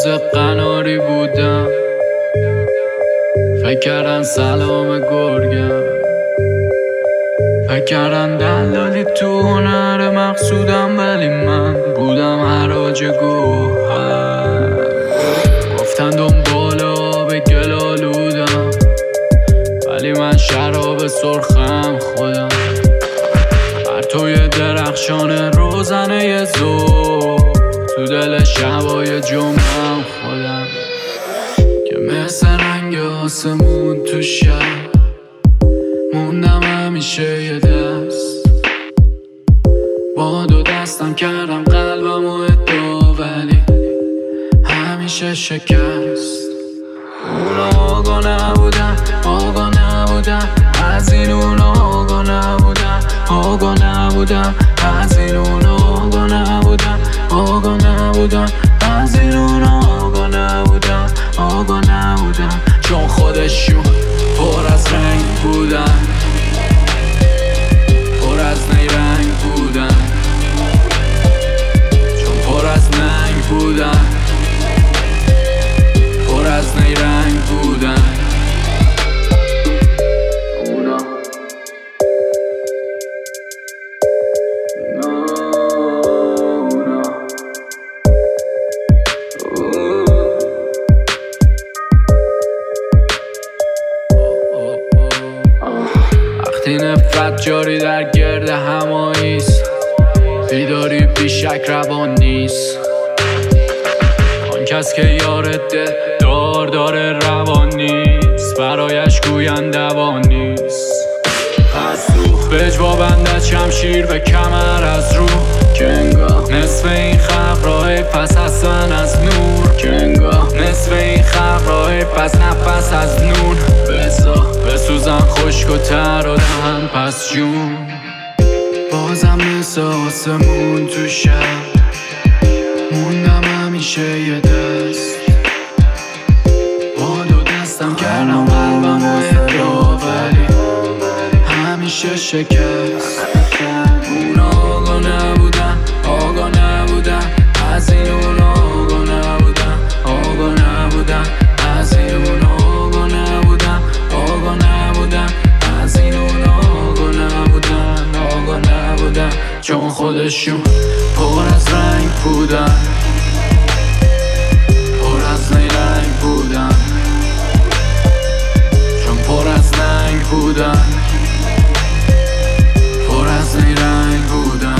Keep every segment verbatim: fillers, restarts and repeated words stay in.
روز قناری بودم، فکر کردن سلام گرگم، فکر کردن دلالی تو هنر مقصودم، ولی من بودم حراج گوهر. گفتن دنبال آب گل آلودم، ولی من شراب سرخم خودم. پرتوی درخشان روزنه ظهر، تو دل شبای جمعم خودم. که مثل رنگ آسمون تو شب موندم همیشه یه دست. با دو دستم کردم قلبم و ادعا، ولی همیشه شکست. اونا آگاه نبودن، آگاه نبودن از این، اونا آگاه نبودن، آگاه نبودن از این، اونا آگاه نبودن، آگاه نبودن از این، اونا آگاه نبودن، آگاه نبودن. چون خودشون پر از رنگ بودن، پر از نیرنگ بودن، چون پر از ننگ بودن، پر از نیرنگ بودن. اونا وقتی نفرت جاری در گرد هماییست، بیداری بیشک روان نیست. آن کس که یارت دل دار داره روان نیست، برایش گویند دوان نیست. از تو به اجوا بندد شمشیر به کمر از رو، که انگاه نصف این خلق راه پس هستن از نور، که انگاه نصف این خلق راه پس نفس از نون. بسا بسوزن خشک و تر و دهن پس جون. بازم مثل آسمون تو شب موندم همیشه یه دست. با دو دستم کردم قلبم و ادعا، ولی همیشه شکست. اونا آگاه نبودن، آگاه نبودن از این، اونا آگاه نبودن، آگاه نبودن از این، اونا آگاه نبودن، آگاه نبودن از این، اونا آگاه نبودن، آگاه نبودن. چون خودشون پر از رنگ بودن، پر از نیرنگ بودن، چون پر از ننگ بودن، پر از نیرنگ بودن.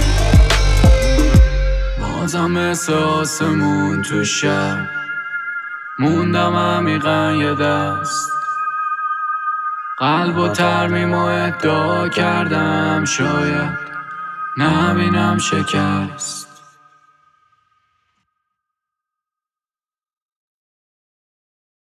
بازم مثل آسمون تو شب موندم عمیقا یه دست. قلب و ترمیم و ادعا کردم، شاید نبینم شکست.